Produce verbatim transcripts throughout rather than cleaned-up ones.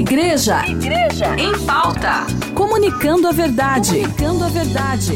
Igreja, Igreja em Pauta. Comunicando a verdade. Comunicando a verdade.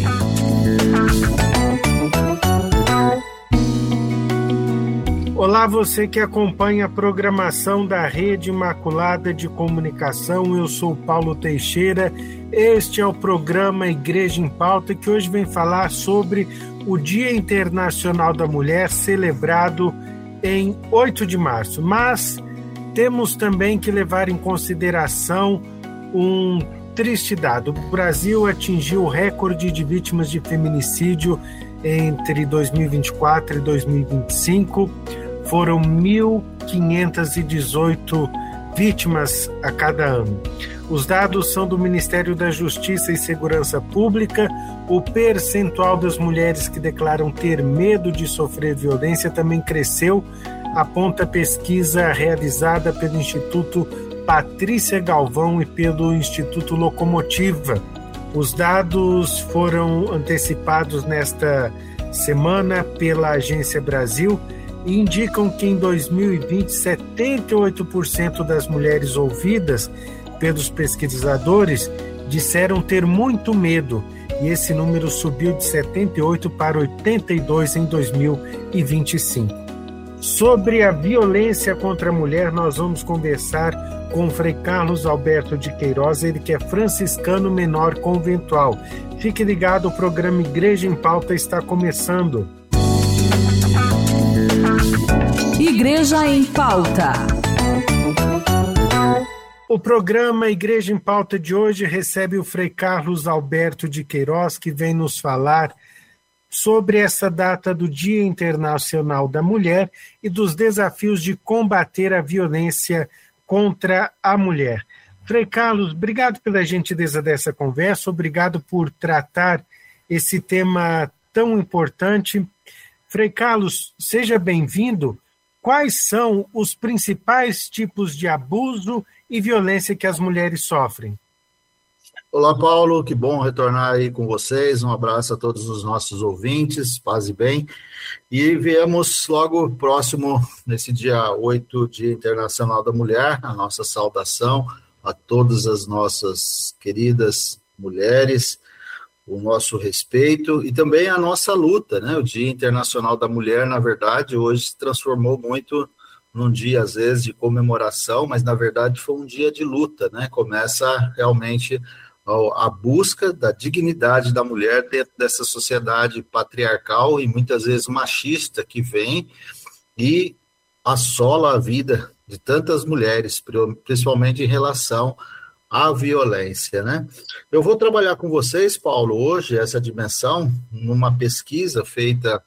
Olá, você que acompanha a programação da Rede Imaculada de Comunicação. Eu sou Paulo Teixeira. Este é o programa Igreja em Pauta, que hoje vem falar sobre o Dia Internacional da Mulher, celebrado em oito de março. Mas temos também que levar em consideração um triste dado. O Brasil atingiu o recorde de vítimas de feminicídio entre dois mil e vinte e quatro e dois mil e vinte e cinco. Foram mil quinhentas e dezoito vítimas a cada ano. Os dados são do Ministério da Justiça e Segurança Pública. O percentual das mulheres que declaram ter medo de sofrer violência também cresceu, aponta a pesquisa realizada pelo Instituto Patrícia Galvão e pelo Instituto Locomotiva. Os dados foram antecipados nesta semana pela Agência Brasil e indicam que em dois mil e vinte, setenta e oito por cento das mulheres ouvidas pelos pesquisadores disseram ter muito medo, e esse número subiu de setenta e oito para oitenta e dois em dois mil e vinte e cinco. Sobre a violência contra a mulher, nós vamos conversar com o Frei Carlos Alberto de Queiroz, ele que é franciscano menor conventual. Fique ligado, o programa Igreja em Pauta está começando. Igreja em Pauta. O programa Igreja em Pauta de hoje recebe o Frei Carlos Alberto de Queiroz, que vem nos falar sobre essa data do Dia Internacional da Mulher e dos desafios de combater a violência contra a mulher. Frei Carlos, obrigado pela gentileza dessa conversa, obrigado por tratar esse tema tão importante. Frei Carlos, seja bem-vindo. Quais são os principais tipos de abuso e violência que as mulheres sofrem? Olá, Paulo, que bom retornar aí com vocês. Um abraço a todos os nossos ouvintes, paz e bem. E viemos logo próximo, nesse dia oito, Dia Internacional da Mulher, a nossa saudação a todas as nossas queridas mulheres, o nosso respeito e também a nossa luta, né? O Dia Internacional da Mulher, na verdade, hoje se transformou muito num dia, às vezes, de comemoração, mas, na verdade, foi um dia de luta, né? Começa realmente a busca da dignidade da mulher dentro dessa sociedade patriarcal e muitas vezes machista que vem e assola a vida de tantas mulheres, principalmente em relação à violência, né? Eu vou trabalhar com vocês, Paulo, hoje, essa dimensão, numa pesquisa feita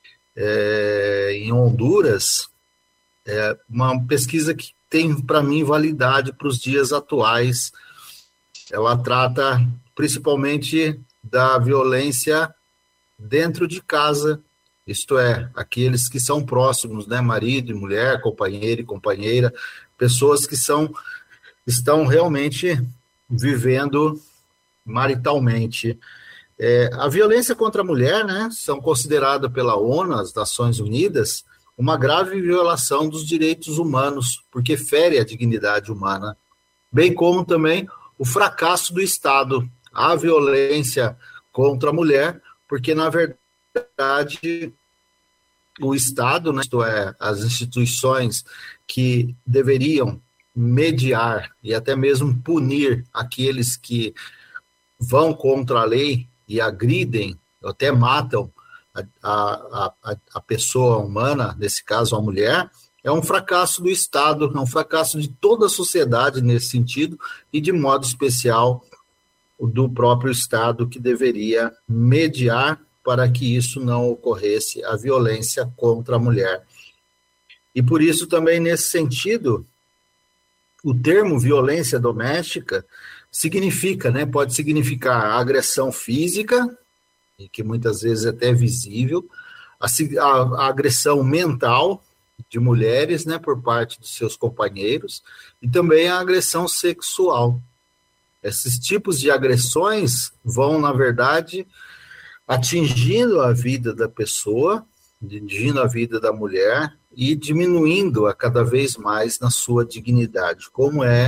é, em Honduras, é uma pesquisa que tem, para mim, validade para os dias atuais. Ela trata principalmente da violência dentro de casa, isto é, aqueles que são próximos, né, marido e mulher, companheiro e companheira, pessoas que são, estão realmente vivendo maritalmente. É, a violência contra a mulher, né, são consideradas pela ONU, as Nações Unidas, uma grave violação dos direitos humanos, porque fere a dignidade humana, bem como também o fracasso do Estado, a violência contra a mulher, porque, na verdade, o Estado, né, isto é, as instituições que deveriam mediar e até mesmo punir aqueles que vão contra a lei e agridem, até matam a, a, a, a pessoa humana, nesse caso a mulher, é um fracasso do Estado, é um fracasso de toda a sociedade nesse sentido, e de modo especial do próprio Estado, que deveria mediar para que isso não ocorresse, a violência contra a mulher. E por isso também, nesse sentido, o termo violência doméstica significa, né, pode significar agressão física, e que muitas vezes é até visível, a, a, a agressão mental de mulheres, né, por parte dos seus companheiros, e também a agressão sexual. Esses tipos de agressões vão, na verdade, atingindo a vida da pessoa, atingindo a vida da mulher e diminuindo-a cada vez mais na sua dignidade, como é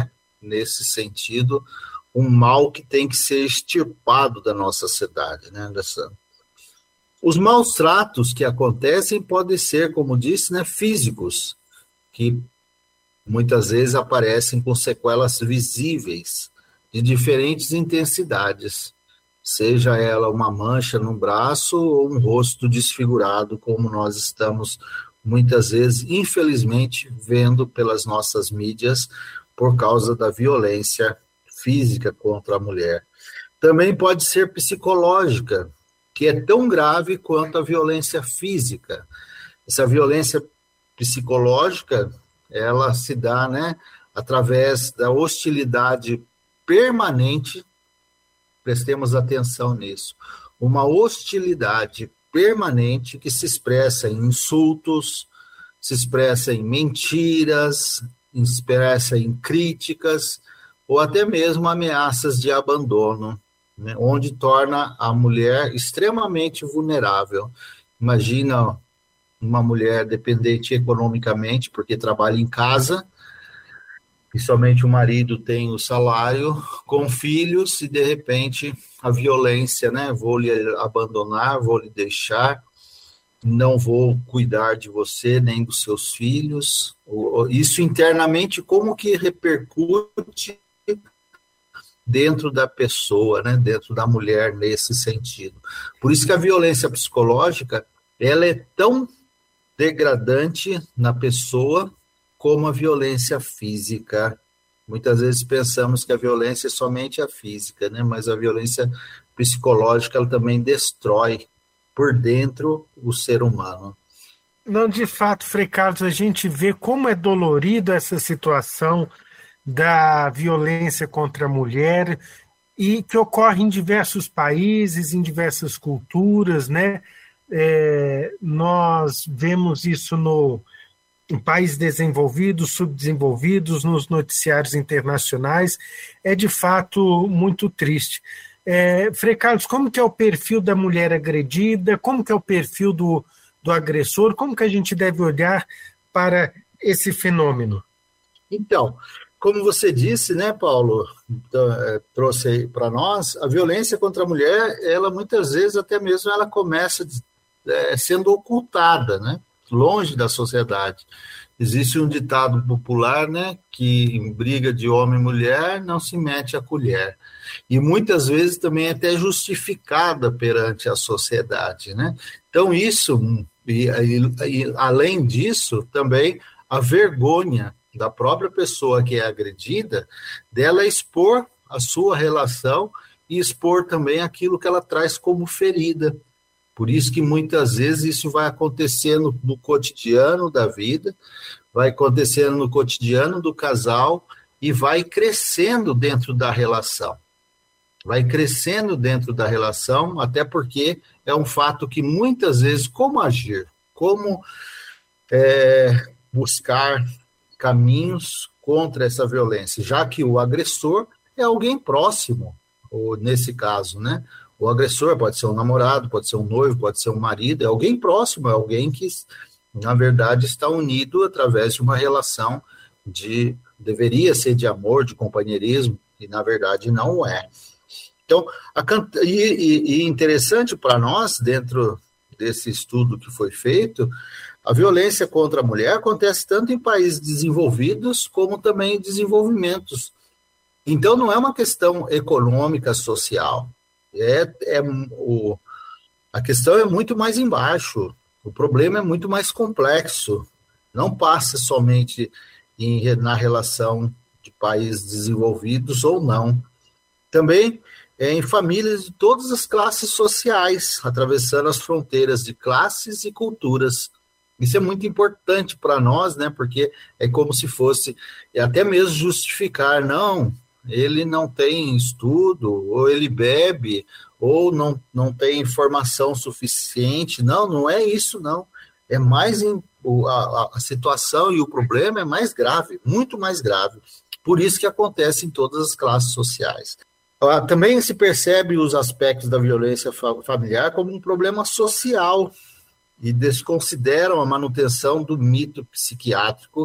nesse sentido, um mal que tem que ser extirpado da nossa sociedade, né? Dessa... Os maus tratos que acontecem podem ser, como disse, né, físicos, que muitas vezes aparecem com sequelas visíveis de diferentes intensidades, seja ela uma mancha no braço ou um rosto desfigurado, como nós estamos muitas vezes, infelizmente, vendo pelas nossas mídias por causa da violência física contra a mulher. Também pode ser psicológica, que é tão grave quanto a violência física. Essa violência psicológica, ela se dá, né, através da hostilidade permanente, prestemos atenção nisso, uma hostilidade permanente que se expressa em insultos, se expressa em mentiras, se expressa em críticas, ou até mesmo ameaças de abandono, né, onde torna a mulher extremamente vulnerável. Imagina uma mulher dependente economicamente, porque trabalha em casa, e somente o marido tem o salário, com filhos, e de repente a violência, né? Vou lhe abandonar, vou lhe deixar, não vou cuidar de você nem dos seus filhos. Isso internamente, como que repercute dentro da pessoa, né? Dentro da mulher, nesse sentido. Por isso que a violência psicológica, ela é tão degradante na pessoa como a violência física. Muitas vezes pensamos que a violência é somente a física, né? Mas a violência psicológica, ela também destrói por dentro o ser humano. Não, de fato, Frei Carlos, a gente vê como é dolorido essa situação da violência contra a mulher e que ocorre em diversos países, em diversas culturas, né? É, nós vemos isso no, em países desenvolvidos, subdesenvolvidos, nos noticiários internacionais. É de fato muito triste. É, Frei Carlos, como que é o perfil da mulher agredida? Como que é o perfil do, do agressor? Como que a gente deve olhar para esse fenômeno? Então, como você disse, né, Paulo, trouxe aí para nós, a violência contra a mulher, ela muitas vezes até mesmo ela começa é, sendo ocultada, né, longe da sociedade. Existe um ditado popular, né, que em briga de homem e mulher não se mete a colher. E muitas vezes também é até justificada perante a sociedade, né? Então isso, e, e, e além disso, também a vergonha da própria pessoa que é agredida, dela expor a sua relação e expor também aquilo que ela traz como ferida. Por isso que muitas vezes isso vai acontecendo no cotidiano da vida, vai acontecendo no cotidiano do casal e vai crescendo dentro da relação. Vai crescendo dentro da relação, até porque é um fato que muitas vezes, como agir, como é, buscar caminhos contra essa violência, já que o agressor é alguém próximo, ou nesse caso, né? O agressor pode ser um namorado, pode ser um noivo, pode ser um marido, é alguém próximo, é alguém que, na verdade, está unido através de uma relação de, deveria ser de amor, de companheirismo, e na verdade não é. Então, a, e, e interessante para nós, dentro desse estudo que foi feito, a violência contra a mulher acontece tanto em países desenvolvidos como também em desenvolvimentos. Então, não é uma questão econômica, social. É, é, o, a questão é muito mais embaixo. O problema é muito mais complexo. Não passa somente em, na relação de países desenvolvidos ou não. Também é em famílias de todas as classes sociais, atravessando as fronteiras de classes e culturas. Isso é muito importante para nós, né? Porque é como se fosse, é até mesmo justificar, não, ele não tem estudo, ou ele bebe, ou não, não tem informação suficiente. Não, não é isso, não. É mais, em, a, a situação e o problema é mais grave, muito mais grave. Por isso que acontece em todas as classes sociais. Também se percebe os aspectos da violência familiar como um problema social e desconsideram a manutenção do mito psiquiátrico que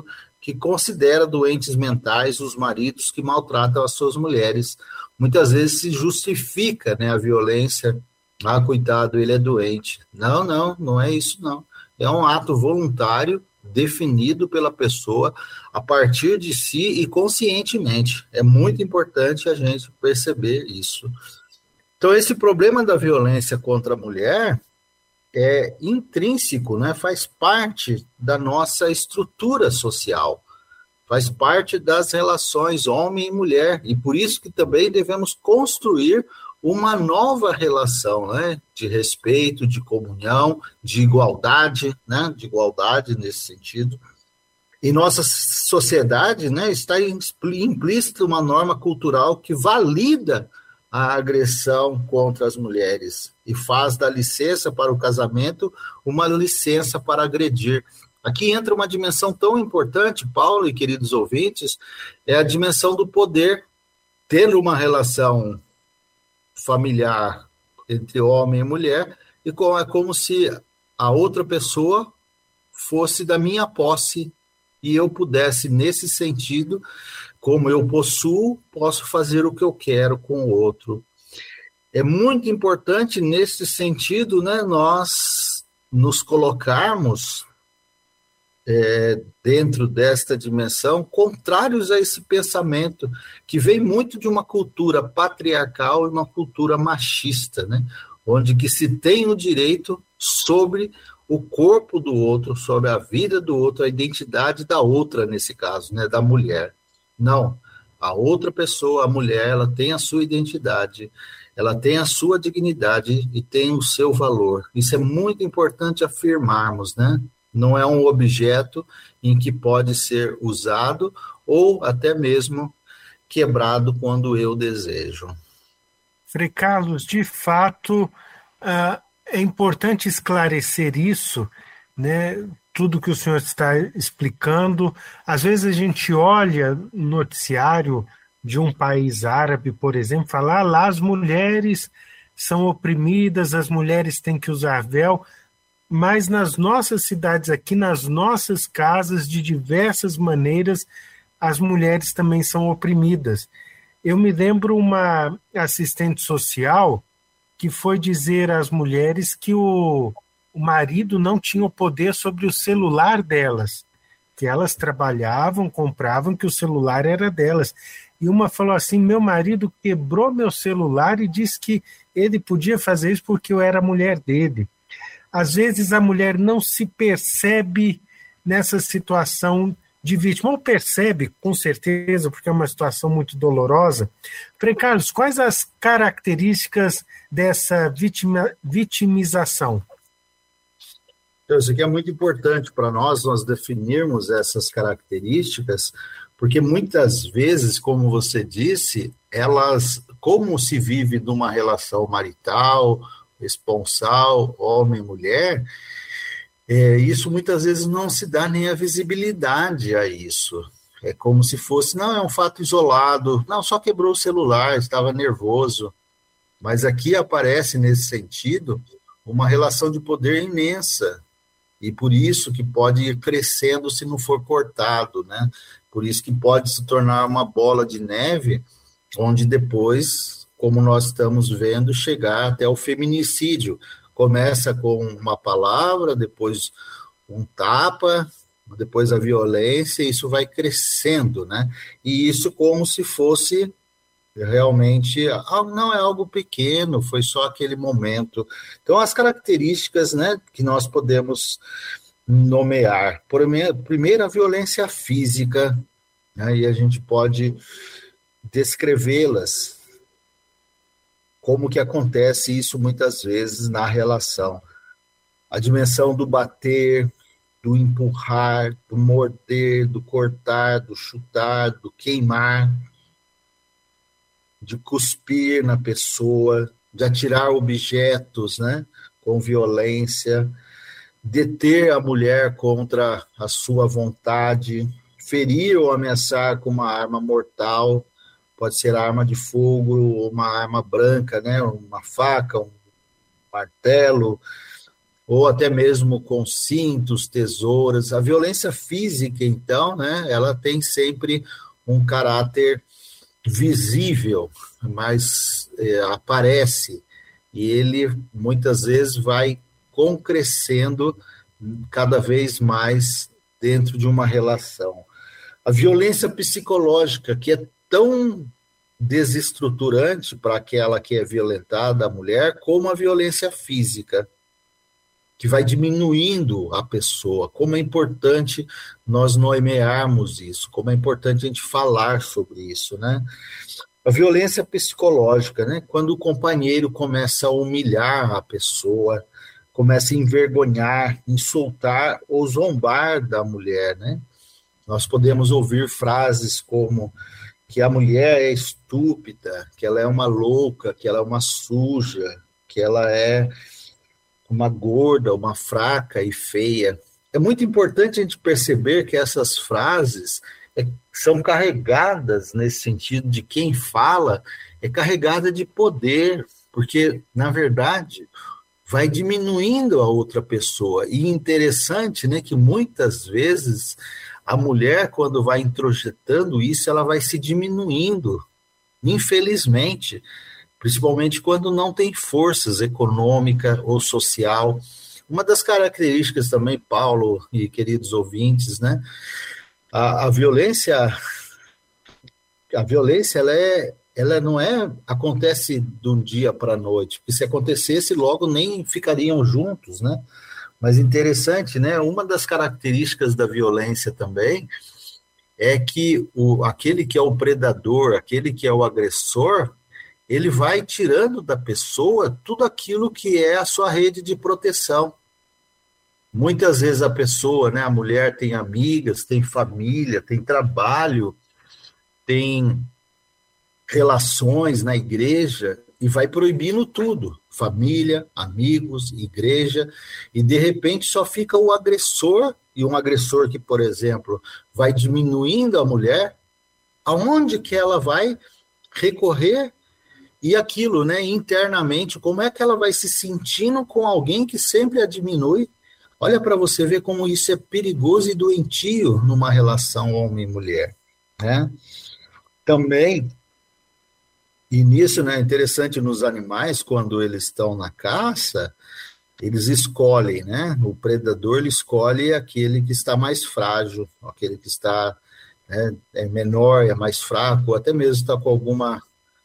que considera doentes mentais os maridos que maltratam as suas mulheres. Muitas vezes se justifica, né, a violência. Ah, coitado, ele é doente. Não, não, não é isso, não. É um ato voluntário, definido pela pessoa, a partir de si e conscientemente. É muito importante a gente perceber isso. Então, esse problema da violência contra a mulher é intrínseco, né? Faz parte da nossa estrutura social, faz parte das relações homem e mulher, e por isso que também devemos construir uma nova relação, né, de respeito, de comunhão, de igualdade, né, de igualdade nesse sentido. Em nossa sociedade, né, está implícita uma norma cultural que valida a agressão contra as mulheres e faz da licença para o casamento uma licença para agredir. Aqui entra uma dimensão tão importante, Paulo e queridos ouvintes, é a dimensão do poder. Tendo uma relação familiar entre homem e mulher, e é como se a outra pessoa fosse da minha posse e eu pudesse, nesse sentido, como eu possuo, posso fazer o que eu quero com o outro. É muito importante, nesse sentido, né, nós nos colocarmos é, dentro desta dimensão, contrários a esse pensamento, que vem muito de uma cultura patriarcal e uma cultura machista, né? Onde que se tem o direito sobre o corpo do outro, sobre a vida do outro, a identidade da outra, nesse caso, né? Da mulher. Não, a outra pessoa, a mulher, ela tem a sua identidade, ela tem a sua dignidade e tem o seu valor. Isso é muito importante afirmarmos, né? Não é um objeto em que pode ser usado ou até mesmo quebrado quando eu desejo. Frei Carlos, de fato, uh, é importante esclarecer isso, né? Tudo que o senhor está explicando. Às vezes a gente olha no noticiário de um país árabe, por exemplo, falar lá as mulheres são oprimidas, as mulheres têm que usar véu, mas nas nossas cidades aqui, nas nossas casas, de diversas maneiras, as mulheres também são oprimidas. Eu me lembro uma assistente social que foi dizer às mulheres que o, o marido não tinha o poder sobre o celular delas, que elas trabalhavam, compravam, que o celular era delas. E uma falou assim, meu marido quebrou meu celular e disse que ele podia fazer isso porque eu era a mulher dele. Às vezes a mulher não se percebe nessa situação de vítima, ou percebe, com certeza, porque é uma situação muito dolorosa. Frei Carlos, quais as características dessa vitima, vitimização? Isso aqui é muito importante para nós, nós definirmos essas características, porque muitas vezes, como você disse, elas, como se vive numa relação marital, esponsal, homem e mulher, é, isso muitas vezes não se dá nem a visibilidade a isso. É como se fosse, não, é um fato isolado, não, só quebrou o celular, estava nervoso. Mas aqui aparece, nesse sentido, uma relação de poder imensa, e por isso que pode ir crescendo se não for cortado, né? Por isso que pode se tornar uma bola de neve, onde depois, como nós estamos vendo, chegar até o feminicídio. Começa com uma palavra, depois um tapa, depois a violência, e isso vai crescendo, né? E isso como se fosse realmente, não é algo pequeno, foi só aquele momento. Então, as características, né, que nós podemos nomear. Primeiro, a violência física, né, e a gente pode descrevê-las, como que acontece isso muitas vezes na relação. A dimensão do bater, do empurrar, do morder, do cortar, do chutar, do queimar, de cuspir na pessoa, de atirar objetos, né, com violência, deter a mulher contra a sua vontade, ferir ou ameaçar com uma arma mortal, pode ser arma de fogo ou uma arma branca, né, uma faca, um martelo, ou até mesmo com cintos, tesouras. A violência física, então, né, ela tem sempre um caráter visível, mas é, aparece, e ele muitas vezes vai concrescendo cada vez mais dentro de uma relação. A violência psicológica, que é tão desestruturante para aquela que é violentada, a mulher, como a violência física, que vai diminuindo a pessoa. Como é importante nós nomearmos isso, como é importante a gente falar sobre isso, né? A violência psicológica, né? Quando o companheiro começa a humilhar a pessoa, começa a envergonhar, insultar ou zombar da mulher, né? Nós podemos ouvir frases como que a mulher é estúpida, que ela é uma louca, que ela é uma suja, que ela é uma gorda, uma fraca e feia. É muito importante a gente perceber que essas frases é, são carregadas nesse sentido de quem fala, é carregada de poder, porque, na verdade, vai diminuindo a outra pessoa. E interessante, né, que muitas vezes a mulher, quando vai introjetando isso, ela vai se diminuindo, infelizmente, principalmente quando não tem forças econômica ou social. Uma das características também, Paulo e queridos ouvintes, né, a, a violência, a violência, ela é, ela não é, acontece de um dia para a noite, porque se acontecesse, logo nem ficariam juntos, né? Mas interessante, né? Uma das características da violência também é que o, aquele que é o predador, aquele que é o agressor, ele vai tirando da pessoa tudo aquilo que é a sua rede de proteção. Muitas vezes a pessoa, né, a mulher tem amigas, tem família, tem trabalho, tem relações na igreja, e vai proibindo tudo, família, amigos, igreja, e de repente só fica o agressor, e um agressor que, por exemplo, vai diminuindo a mulher, aonde que ela vai recorrer? E aquilo, né, internamente, como é que ela vai se sentindo com alguém que sempre a diminui? Olha para você ver como isso é perigoso e doentio numa relação homem e mulher, né? Também, e nisso, né, é interessante nos animais, quando eles estão na caça, eles escolhem, né? O predador ele escolhe aquele que está mais frágil, aquele que está, né, é menor, é mais fraco, ou até mesmo está com alguma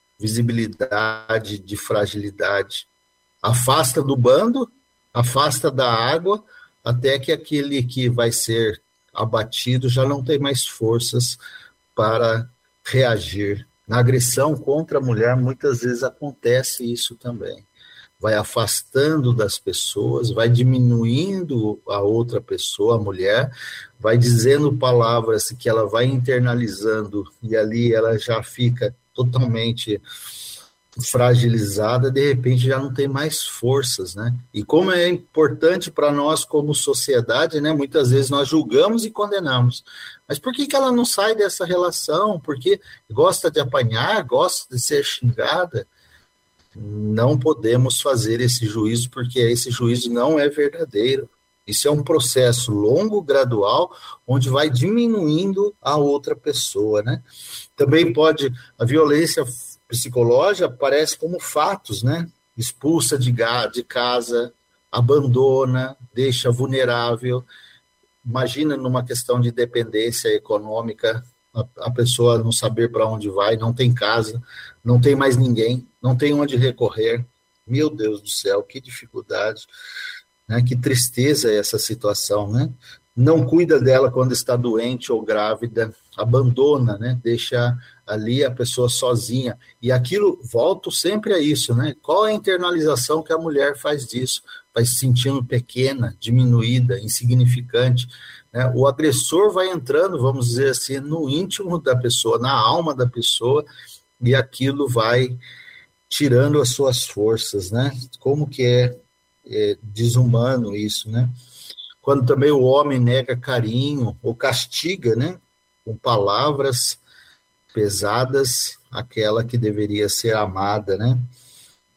visibilidade de fragilidade. Afasta do bando, afasta da água, até que aquele que vai ser abatido já não tem mais forças para reagir. Na agressão contra a mulher, muitas vezes acontece isso também. Vai afastando das pessoas, vai diminuindo a outra pessoa, a mulher, vai dizendo palavras que ela vai internalizando, e ali ela já fica totalmente fragilizada, de repente já não tem mais forças, né? E como é importante para nós como sociedade, né? Muitas vezes nós julgamos e condenamos. Mas por que que ela não sai dessa relação? Porque gosta de apanhar, gosta de ser xingada? Não podemos fazer esse juízo, porque esse juízo não é verdadeiro. Isso é um processo longo, gradual, onde vai diminuindo a outra pessoa, né? Também pode, a violência psicológica aparece como fatos, né? Expulsa de, de casa, abandona, deixa vulnerável. Imagina numa questão de dependência econômica, a, a pessoa não saber para onde vai, não tem casa, não tem mais ninguém, não tem onde recorrer. Meu Deus do céu, que dificuldade, né? Que tristeza é essa situação, né? Não cuida dela quando está doente ou grávida, abandona, né? Deixa ali a pessoa sozinha. E aquilo, volto sempre a isso, né? Qual é a internalização que a mulher faz disso? Vai se sentindo pequena, diminuída, insignificante, né? O agressor vai entrando, vamos dizer assim, no íntimo da pessoa, na alma da pessoa, e aquilo vai tirando as suas forças, né? Como que é, é desumano isso, né? Quando também o homem nega carinho ou castiga, né, com palavras pesadas, aquela que deveria ser amada, né?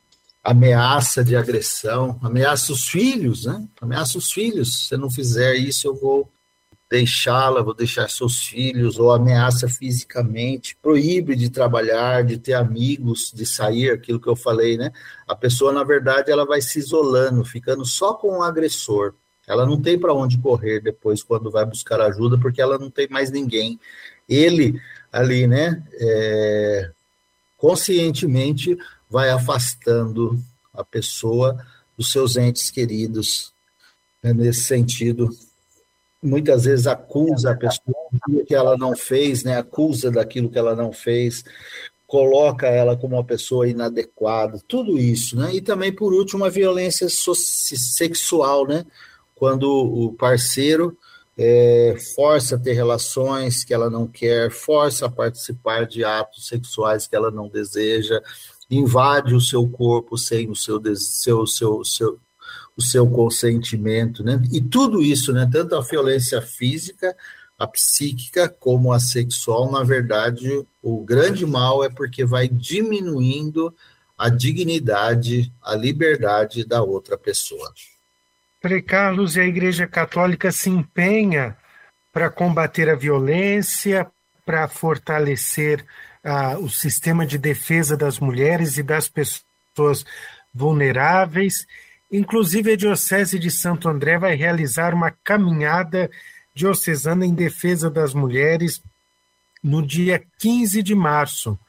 ameaça de agressão, ameaça os filhos, né? Ameaça os filhos, se você não fizer isso eu vou deixá-la, vou deixar seus filhos, ou ameaça fisicamente, proíbe de trabalhar, de ter amigos, de sair, aquilo que eu falei, né? A pessoa, na verdade, ela vai se isolando, ficando só com o agressor. Ela não tem para onde correr depois, quando vai buscar ajuda, porque ela não tem mais ninguém. Ele, ali, né, é, conscientemente vai afastando a pessoa dos seus entes queridos, né, nesse sentido. Muitas vezes acusa a pessoa daquilo que ela não fez, né? Acusa daquilo que ela não fez, coloca ela como uma pessoa inadequada, tudo isso, né? E também, por último, a violência so- sexual, né? Quando o parceiro é, força a ter relações que ela não quer, força a participar de atos sexuais que ela não deseja, invade o seu corpo sem o seu, seu, seu, seu o seu consentimento, né? E tudo isso, né? Tanto a violência física, a psíquica, como a sexual, na verdade, o grande mal é porque vai diminuindo a dignidade, a liberdade da outra pessoa. Frei Carlos, e a Igreja Católica se empenha para combater a violência, para fortalecer ah, o sistema de defesa das mulheres e das pessoas vulneráveis. Inclusive, a Diocese de Santo André vai realizar uma caminhada diocesana em defesa das mulheres no dia quinze de março.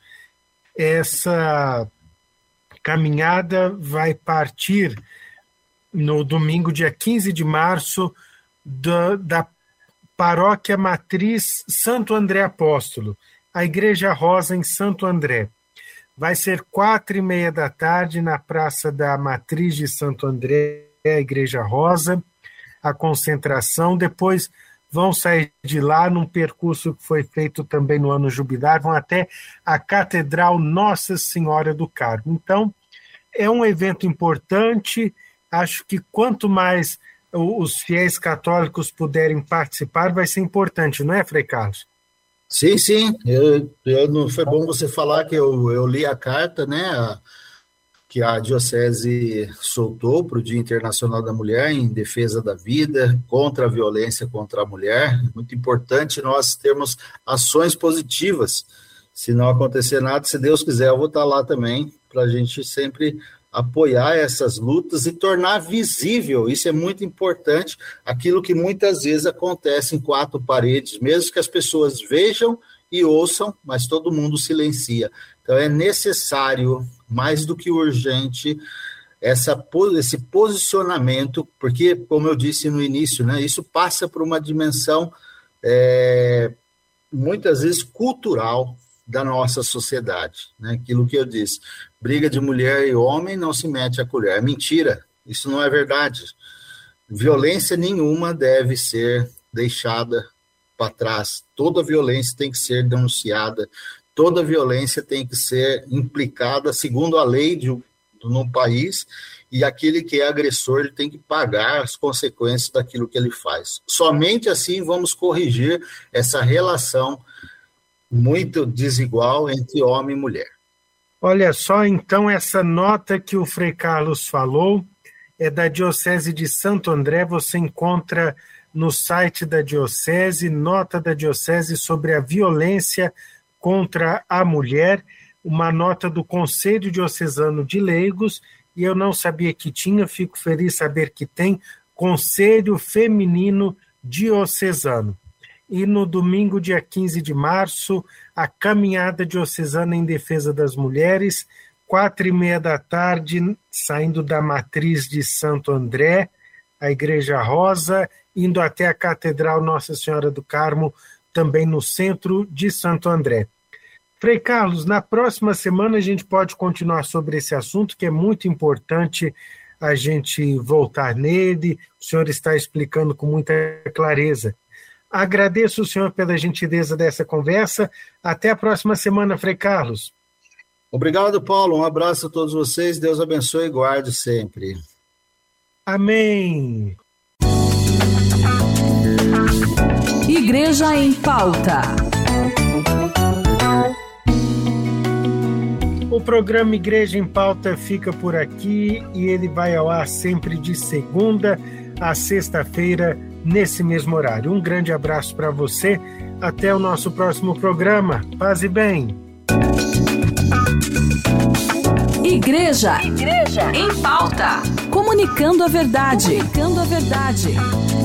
Essa caminhada vai partir no domingo, dia quinze de março, da, da Paróquia Matriz Santo André Apóstolo, a Igreja Rosa em Santo André. Vai ser quatro e meia da tarde na Praça da Matriz de Santo André, a Igreja Rosa, a concentração. Depois vão sair de lá num percurso que foi feito também no ano jubilar, vão até a Catedral Nossa Senhora do Carmo. Então, é um evento importante. Acho que quanto mais os fiéis católicos puderem participar, vai ser importante, não é, Frei Carlos? Sim, sim, eu, eu não, foi bom você falar que eu, eu li a carta, né, a, que a Diocese soltou para o Dia Internacional da Mulher em defesa da vida, contra a violência contra a mulher. Muito importante nós termos ações positivas. Se não acontecer nada, se Deus quiser, eu vou estar lá também, para a gente sempre apoiar essas lutas e tornar visível, isso é muito importante, aquilo que muitas vezes acontece em quatro paredes, mesmo que as pessoas vejam e ouçam, mas todo mundo silencia. Então é necessário, mais do que urgente, essa, esse posicionamento, porque, como eu disse no início, né, isso passa por uma dimensão, é, muitas vezes, cultural da nossa sociedade, né? Aquilo que eu disse, briga de mulher e homem não se mete a colher. É mentira, isso não é verdade. Violência nenhuma deve ser deixada para trás. Toda violência tem que ser denunciada, toda violência tem que ser implicada segundo a lei de, no país, e aquele que é agressor ele tem que pagar as consequências daquilo que ele faz. Somente assim vamos corrigir essa relação muito desigual entre homem e mulher. Olha só, então, essa nota que o Frei Carlos falou é da Diocese de Santo André. Você encontra no site da Diocese, nota da Diocese sobre a violência contra a mulher, uma nota do Conselho Diocesano de Leigos, e eu não sabia que tinha, fico feliz saber que tem, Conselho Feminino Diocesano. E no domingo, dia quinze de março, a caminhada diocesana em defesa das mulheres, quatro e meia da tarde, saindo da Matriz de Santo André, a Igreja Rosa, indo até a Catedral Nossa Senhora do Carmo, também no centro de Santo André. Frei Carlos, na próxima semana a gente pode continuar sobre esse assunto, que é muito importante a gente voltar nele. O senhor está explicando com muita clareza. Agradeço o senhor pela gentileza dessa conversa. Até a próxima semana, Frei Carlos. Obrigado, Paulo. Um abraço a todos vocês. Deus abençoe e guarde sempre. Amém. Igreja em Pauta. O programa Igreja em Pauta fica por aqui e ele vai ao ar sempre de segunda a sexta-feira, nesse mesmo horário. Um grande abraço para você. Até o nosso próximo programa. Paz e bem. Igreja, Igreja em Pauta. Comunicando a verdade. Comunicando a verdade.